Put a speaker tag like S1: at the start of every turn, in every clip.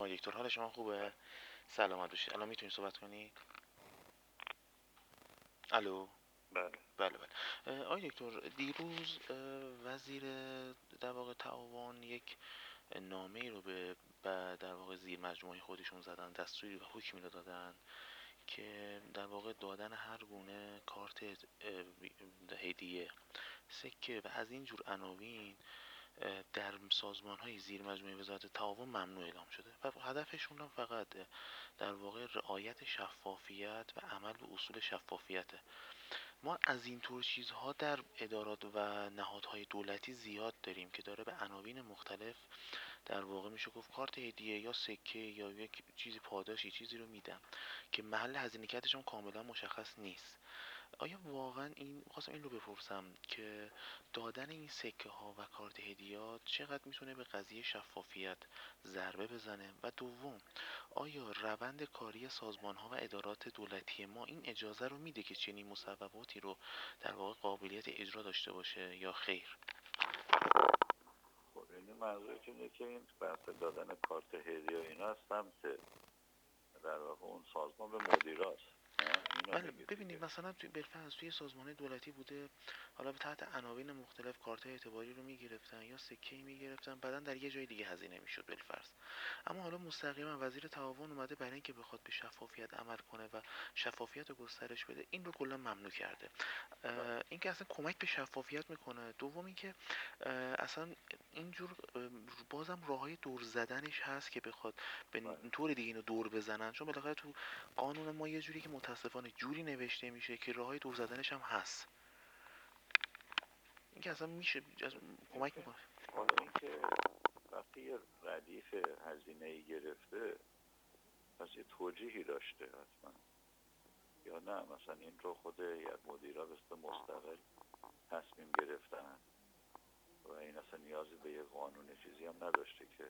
S1: آقای دکتر، حال شما خوبه؟ سلامت باشید. الان میتونید صحبت کنید؟ الو.
S2: بله.
S1: بله بله. آقای دکتر، دیروز وزیر در واقع تعاون یک نامه ای رو به در واقع زیر مجموعه خودشون زدن، دستوری و حکمی رو دادن که در واقع دادن هر گونه کارت هدیه، سکه و از این جور عناوین در سازمان های زیر مجموعه وزارت تعاون ممنوع اعلام شده و هدفشون هم فقط در واقع رعایت شفافیت و عمل به اصول شفافیته. ما از این طور چیزها در ادارات و نهادهای دولتی زیاد داریم که داره به عناوین مختلف در واقع میشه گفت کارت هدیه یا سکه یا یک چیزی پاداشی چیزی رو میدن که محل هزینه‌کتشون کاملا مشخص نیست. آیا واقعا خواستم این رو بپرسم که دادن این سکه ها و کارت هدیات چقدر میتونه به قضیه شفافیت ضربه بزنه؟ و دوم، آیا روند کاری سازمان ها و ادارات دولتی ما این اجازه رو میده که چنین مصوباتی رو در واقع قابلیت اجرا داشته باشه یا خیر؟
S2: خب یعنی منظورتون اینه که این بحث دادن کارت هدیه و اینا از سمت در واقع اون سازمان به مدیراست، اینو
S1: بله،
S2: میگید دیگه.
S1: ببینید مثلا بالفرض توی سازمان دولتی بوده، حالا به تحت عناوین مختلف کارت اعتباری رو میگرفتن یا سکه‌ای میگرفتن، بعدا در یه جای دیگه هزینه میشد بالفرض. اما حالا مستقیما وزیر تعاون اومده برای اینکه بخواد به شفافیت عمل کنه و شفافیت رو گسترش بده، این رو کلا ممنوع کرده.
S2: بله.
S1: این که اصلا کمک به شفافیت میکنه. دوم اینکه اصلا اینجور بازم راههای دور زدنش هست که بخواد به
S2: بله.
S1: طور دیگه اینو دور بزنن، چون بالاخره تو قانون ما یه جوری که متاسفانه جوری نوشته میشه که راههای دور زدنش هم هست. این که اصلا میشه کمک
S2: اینکه
S1: میکنه.
S2: حالا اینکه وقتی یه ردیف هزینه‌ای گرفته پس یه توجیهی داشته حتما، یا نه مثلا این رو خود هیئت مدیره به صورت مستقل تصمیم گرفتن و این اصلا نیازی به یه قانون چیزی هم نداشته که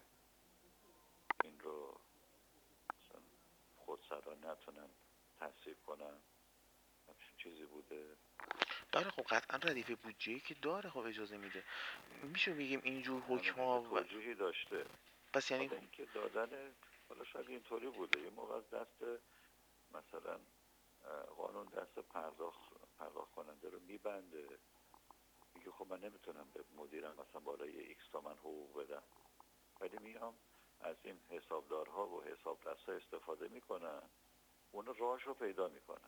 S2: این رو مثلا خودسرا نتونن تصویب کنن، همچین چیزی بوده.
S1: داره خب قطعا ردیف بودجه‌ای که داره، خب اجازه میده. میشه بگیم اینجور
S2: همین یه
S1: حکما و
S2: توجیهی داشته.
S1: بس یعنی
S2: حالا اینکه دادن، حالا شاید اینطوری بوده یه موقع از دست مثلا قانون دست پرداخت کننده رو میبنده، میگه خب من نمیتونم به مدیرم مثلا بالای ایکس تومن حقوق بدم، ولی میام از این حسابدارها و حسابرسا استفاده میکنن، اون راهش رو پیدا میکنن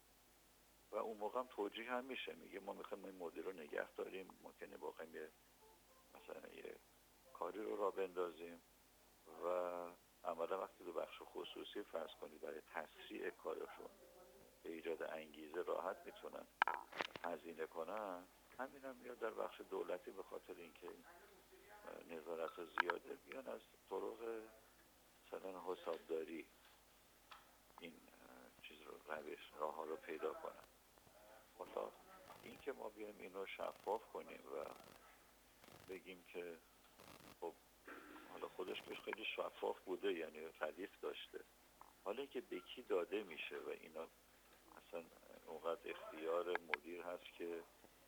S2: و اون موقع هم توجیه هم میشه، میگه ما میخوایم این مدیر رو نگه داریم، ممکنه واقعا مثلا یه کاری رو راه بندازیم و عملا وقتی تو بخش خصوصی فرض کنید برای تسریع کارشون به ایجاد انگیزه راحت میتونن هزینه کنن، همین هم میاد در بخش دولتی به خاطر اینکه نظارت زیاده بیان از طرق مثلا حسابداری این چیز رو راه ها رو پیدا کنن. حالا این که ما بیایم این رو شفاف کنیم و بگیم که خب حالا خودش که خیلی شفاف بوده، یعنی ردیف داشته، حالا که به کی داده میشه و اینا اصلا اونقدر اختیار مدیر هست که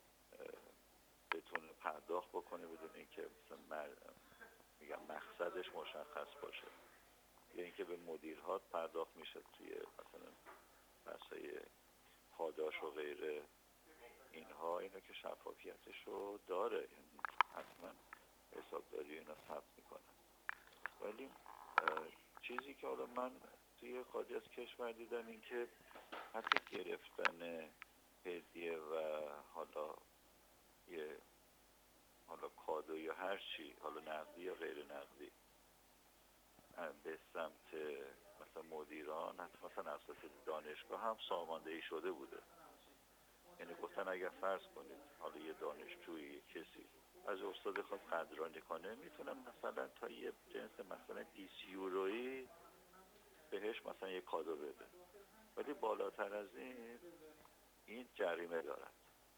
S2: بتونه پرداخت بکنه بدون اینکه مثلا میگم مقصدش مشخص باشه، یا اینکه به مدیرها پرداخت میشه توی مثلا بحثای پاداش و غیره، اینا که شفافیتش رو داره، یعنی حتما حسابداری اینا ثبت میکنن. ولی چیزی که حالا من توی خارج از کشور دیدم این که حتی گرفتن هدیه و حالا کادو یا هر چی، حالا نقدی یا غیر نقدی، به سمت مثلا مدیران، حتی مثلا اساس دانشگاه هم ساماندهی شده بوده. یعنی گفتن اگر فرض کنید حالا یه دانشجوی یه کسی از استاد خود قدردانی کنه، میتونن مثلا تا یه جنس مثلا 20 یورویی بهش مثلا یه کادو بده، ولی بالاتر از این جریمه دارد.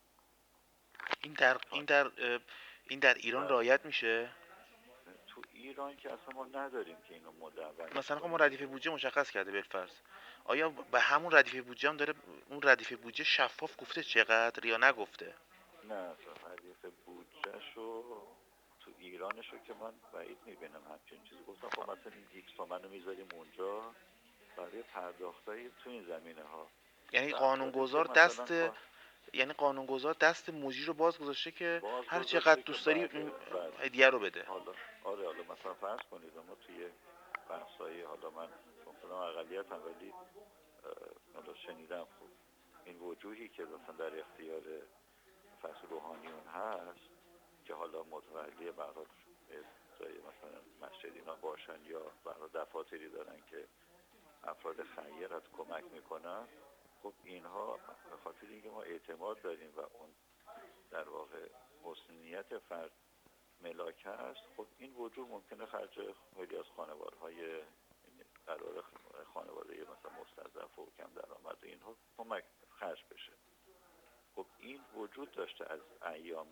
S1: این در ایران
S2: بله.
S1: رعایت میشه؟
S2: تو ایران که اصلا ما نداریم که اینو مدونش
S1: مثلا خب ما
S2: کنیم
S1: ردیف
S2: که
S1: بودجه مشخص کرده بالفرض، آیا به همون ردیف بودجه هم داره اون ردیف بودجه شفاف گفته چقدر یا نگفته؟
S2: نه، اصلا ردیف بودجهشو تو ایرانش رو که من بعید میبینم همچین چیزی. گفتم خب مثلا این ایکس تومن رو میذاریم اونجا برای پرداختای تو این زمینه ها.
S1: یعنی
S2: و افرادی که مثلا
S1: قانونگذار دست مجری رو باز گذاشته که
S2: باز
S1: هر چقدر
S2: گذاشته که
S1: دوست داری
S2: بله
S1: هدیه رو بده.
S2: حالا مثلا فرض کنید ما توی بحثایی، حالا من خودم اقلیت هم، ولی حالا شنیدم خوب این وجوهی که مثلا در اختیار فصل روحانیون هست که حالا متولی برای جای مثلا مسجد اینا باشن یا برای دفاتری دارن که افراد خیر از کمک میکنن. خب اینها به خاطر اینکه ما اعتماد داریم و اون در واقع حسنیت فرد ملاک هست، خب این وجود ممکنه خرج خیلی از خانواده‌های قرار خانواده مثلا مستضعف و کم درآمد اینها کمک خرج بشه. خب این وجود داشته از ایام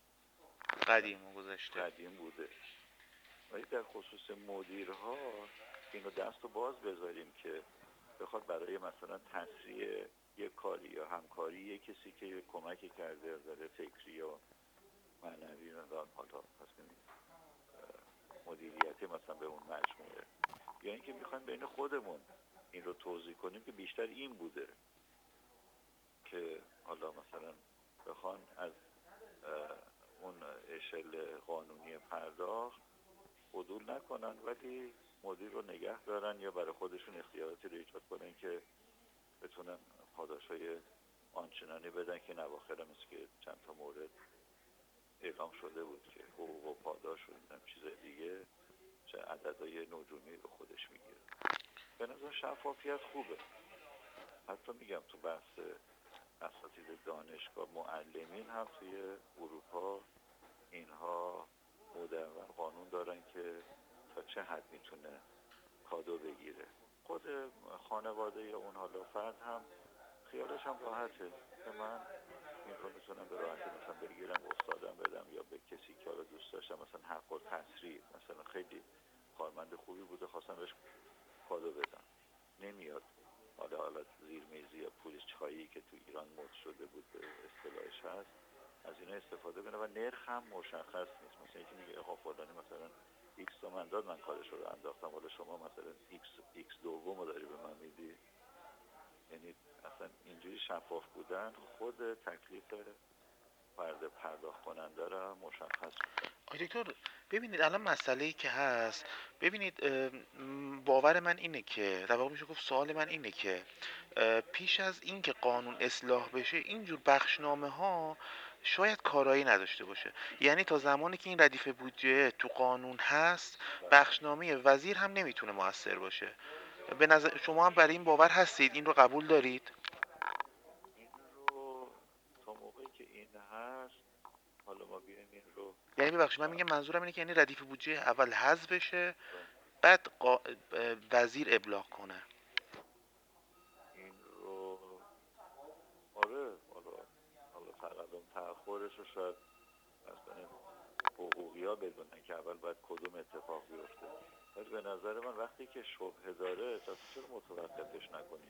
S2: قدیم بوده. ولی در خصوص مدیرها اینو دست رو باز بذاریم که بخواد برای مثلا تسریع یک کاری یا همکاری یک کسی که کمکی کرده از نظر فکری و معنوی حالا پس مدیریتی مثلا به اون مجموعه، یا اینکه میخوایم بین خودمون این رو توضیح کنیم که بیشتر این بوده که حالا مثلا بخوان از اون اشل قانونی پرداخت عدول نکنن ولی مدیر رو نگه دارن یا برای خودشون اختیاراتی رو ایجاد کنن که بتونن پاداشای آنچنانی بدن که نواخر مثل که چند تا مورد اعلام شده بود که حقوق و پاداش و چیز دیگه چه عددهای نجومی به خودش میگیره. به نظر شفافیت خوبه. حتی میگم تو بحث اساتید دانشگاه معلمین هم توی اروپا اینها مدون قانون دارن که تا چه حد میتونه کادو بگیره. خود خانواده یا اون حالا فرد هم خیالش هم راحته که من این رو میتونم به راحتی مثلا بگیرم استادم بدم یا به کسی که حالا دوست داشتم مثلا حق و تسریع، مثلا خیلی کارمند خوبی بوده خواستم بهش کادو بدم، نمیاد حالا زیرمیزی یا پول چایی که تو ایران مد شده بود به اصطلاحش هست از اینا استفاده کنه و نرخ هم مشخص نیست. مثلا یکی میگه خب فلانی مثلا ایکس تومن داد من کارش رو انداختم، حالا شما مثلا ایکس دومو داری به من میدی. یعنی اصلا اینجوری شفاف بودن خود تکلیف فرد پرداخت کننده را مشخص میکنه.
S1: آقای دکتر ببینید الان مسئله‌ای که هست، ببینید باور من اینه که در واقع میشه گفت سوال من اینه که پیش از این که قانون اصلاح بشه اینجور بخشنامه ها شاید کارایی نداشته باشه. یعنی تا زمانی که این ردیف بودجه تو قانون هست بخشنامه وزیر هم نمیتونه موثر باشه. به نظر شما هم برای این باور هستید؟ این رو قبول دارید؟
S2: این رو تا موقعی که این هست حالا ما بیایم این رو،
S1: یعنی ببخشید من میگم منظورم اینه که یعنی ردیف بودجه اول حذف بشه بعد وزیر ابلاغ کنه.
S2: این رو آره حالا تقدم تأخرش رو شاید مثلا حقوقی ها بدونن که اول باید کدوم اتفاق بیفته، ولی به نظر من وقتی که شبهه داره چرا متوقفش نکنیم؟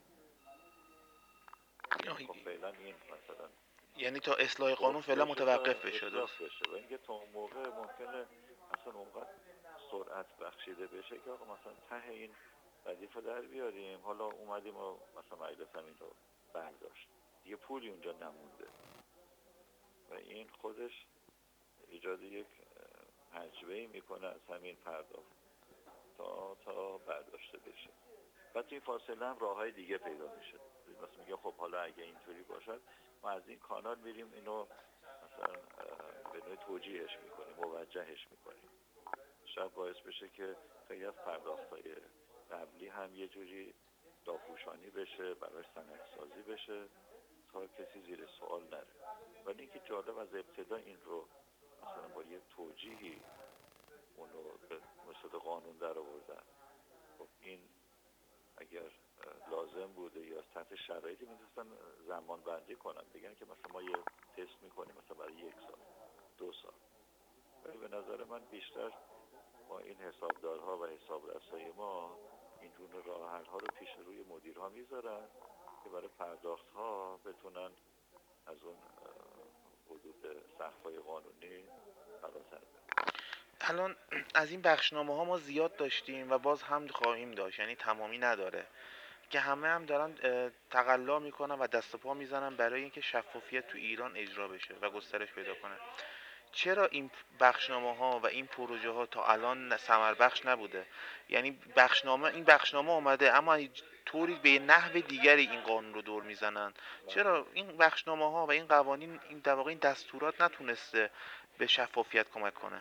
S2: خب فعلا این مثلا
S1: یعنی تا اصلاح قانون فعلا متوقف بشه.
S2: درست بشه و اینکه تا اون موقع ممکنه اصلا اونقدر سرعت بخشیده بشه که آقا مثلا ته این ردیف در بیاریم، حالا اومدیم و مثلا مجلس هم این رو برداشت دیگه پولی اونجا نمونده و این خودش ایجاد یک حجبه‌ای میکنه از همین پرداخت تا برداشته بشه. بعد توی فاصله هم راههای دیگه پیدا میشه. مثلا میگه خب حالا اگه اینطوری باشد ما از این کانال میریم اینو مثلا به نوعی توجیهش میکنیم، موجهش میکنیم. شاید باعث بشه که خیلی از پرداخت‌های قبلی هم یه جوری داپوشانی بشه، برای سندسازی بشه تا کسی زیر سوال نره. ولی اینکه جالب از ابتدا این رو مثلا با یه توجیهی اونو به مثل قانون در آوردن. خب این اگر لازم بوده یا تحت شرایطی میتونستن زمان بندی کنن، بگن که مثلا ما یه تست میکنیم مثلا برای 1 سال 2 سال. ولی به نظر من بیشتر ما این حسابدارها و حسابرسای ما اینجور راه حل ها رو پیش روی مدیرها میذارن که برای پرداخت ها بتونن از اون حدود سقف‌های قانونی فراتر برن.
S1: الان از این بخشنامه ها ما زیاد داشتیم و باز هم خواهیم داشت، یعنی تمامی نداره که همه هم دارن تقلا میکنن و دست و پا میزنن برای اینکه شفافیت تو ایران اجرا بشه و گسترش پیدا کنه. چرا این بخشنامه ها و این پروژه ها تا الان ثمر بخش نبوده؟ یعنی این بخشنامه اومده اما طوری به نحو دیگری این قانون رو دور میزنن. چرا این بخشنامه ها و این قوانین، این در واقع این دستورات نتونسته به شفافیت کمک کنه؟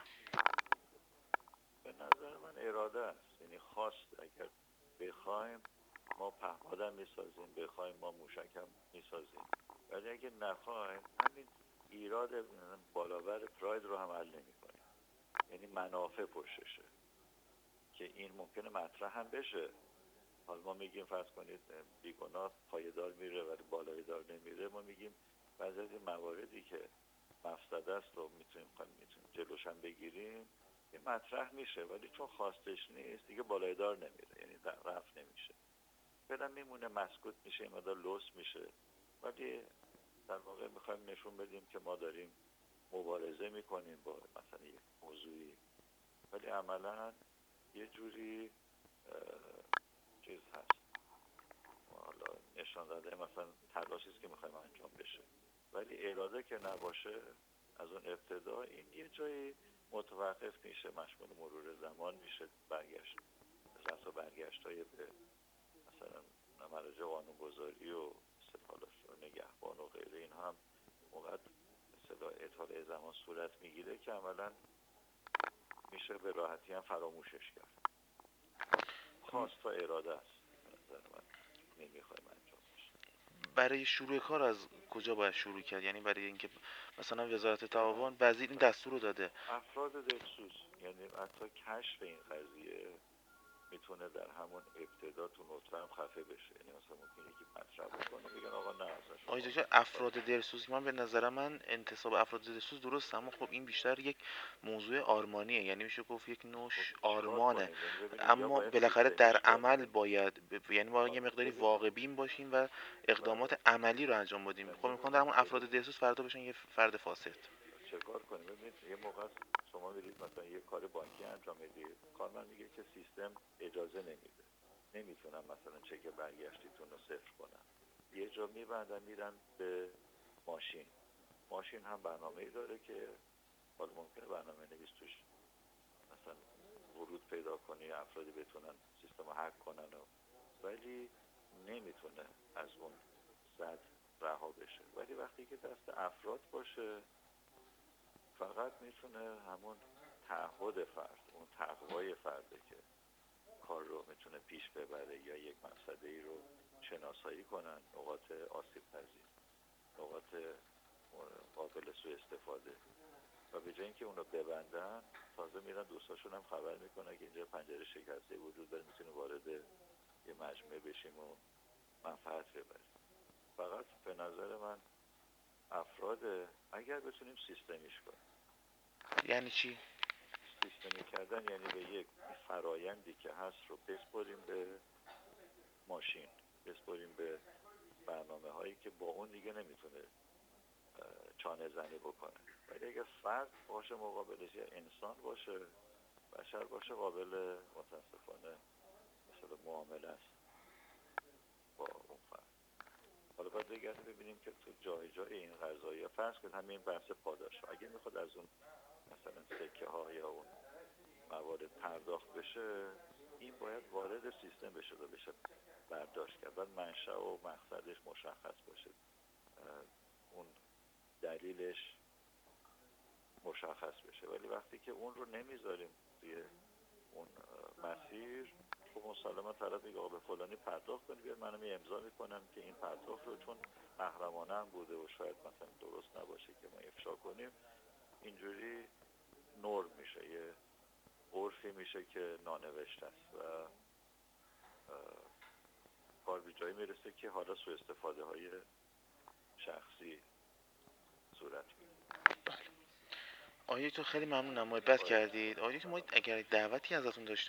S2: به نظر من اراده است، یعنی خواست. اگر بخوایم ما پهپادم میسازیم، بخوایم ما موشکم میسازیم، ولی اگه نخوایم همین ایراد بالاور پراید رو هم حل نمی‌کنیم. یعنی منافع پشتشه که این ممکنه مطرح هم بشه. حالا ما میگیم فرض کنید بیگناه پایه‌دار میره ولی بالای دار نمیره. ما میگیم بعضی از این مواردی که مفسده است رو میتونیم جلوش هم بگیریم، این مطرح میشه ولی چون خواستش نیست دیگه بالای دار نمیره، یعنی رفع نمیشه، فعلا میمونه، مسکوت میشه، این مقدار لوس میشه. ولی در واقع میخوایم نشون بدیم که ما داریم مبارزه میکنیم با مثلا یک موضوعی، ولی عملا یه جوری چیز هست، حالا نشان داده مثلا تلاشی است که میخوایم انجام بشه، ولی اراده که نباشه از اون ابتدا این یه جایی متوقف میشه، مشمول مرور زمان میشه، برگشت مثلا برگشت های به مثلا مراجع قانونگذاری و نگهبان و غیره، این هم موقع مثلا اطاله زمان صورت میگیره که عملا میشه به راحتی هم فراموشش کرد. خواست و اراده است به نظر من، نمیخوایم انجام بشه.
S1: برای شروع کار از کجا باید شروع کرد؟ یعنی برای اینکه مثلا وزارت تعاون وزیر این دستور رو داده،
S2: افراد دلسوز، یعنی حتی کشف این قضیه میتونه در همون ابتدا تو نطفه هم خفه بشه. یعنی مثلا ممکنه یکی مطرح بکنه بگن آقا نه اصلا
S1: آقای
S2: شما
S1: دکتر افراد دلسوز، من به نظر من انتصاب افراد دلسوز درسته، اما خب این بیشتر یک موضوع آرمانیه، یعنی میشه گفت یک نوش
S2: چیکار
S1: آرمانه،
S2: کنیم؟ یعنی ببینید یا
S1: اما
S2: باید
S1: بالاخره در
S2: سیستمیش
S1: عمل
S2: کنیم.
S1: باید یعنی باید یه مقداری
S2: ببین
S1: واقع بین باشیم و اقدامات عملی رو انجام بدیم. خب میخوان در همون افراد دلسوز فردا بشن یه فرد فاسد.
S2: چه کار کنیم؟ ببینید یه موقع شما میرید مثلا یه کار بانکی انجام میدید، کارمند میگه که سیستم اجازه نمیده، نمیتونم مثلا چک برگشتیتون رو صفر کنم. یه جا میبندن میرن به ماشین هم برنامه‌ای داره که حالا ممکنه برنامه نویس توش مثلا ورود پیدا کنه، افرادی بتونن سیستم رو هک کنن ولی نمیتونه از اون صد رها بشه. ولی وقتی که دست افراد باشه فقط میتونه همون تعهد فرد، اون تقوای فرده که کار رو میتونه پیش ببره یا یک مقصده ای رو شناسایی کنن، نقاط آسیب پذیر، نقاط قابل سوء استفاده، و به جای اینکه اونو ببندن تازه میرن دوستاشون هم خبر میکنن که اینجا پنجره شکسته وجود داره، میتونیم وارد یه مجموعه بشیم و منفعت ببریم. فقط به نظر من افراد اگر بتونیم سیستمیش کنیم.
S1: یعنی چی؟
S2: سیستمی کردن یعنی به یک فرایندی که هست رو بسپاریم به ماشین، بسپاریم به برنامه هایی که با اون دیگه نمیتونه چانه زنی بکنه. ولی اگر فرد باشه مقابلش، یا انسان باشه، بشر باشه، قابل متاسفانه مثلا معامله است با اون فرد. حالا باید بگردیم ببینیم که تو جای این قضایی، فرض کنید همین بحث پاداش، اگه میخواد از اون مثلا سکه ها یا اون موارد پرداخت بشه، این باید وارد سیستم بشه و بشه برداشت کرد، باید منشأ و مقصدش مشخص باشه، اون دلیلش مشخص بشه. ولی وقتی که اون رو نمیذاریم توی اون مسیر، خب مسلما طرف میگه آقا به فلانی پرداخت کنی، بیاد منم امضا میکنم که این پرداخت رو چون محرمانه هم بوده و شاید مثلا درست نباشه که ما افشا کنیم، اینجوری نرم میشه، یه عرفی میشه که نانوشته است و کار به جایی میرسه که حالا سوء استفاده های شخصی صورت میگیره.
S1: آقای دکتر خیلی ممنونم، محبت کردید. آقای دکتر ما اگر دعوتی ازتون داشته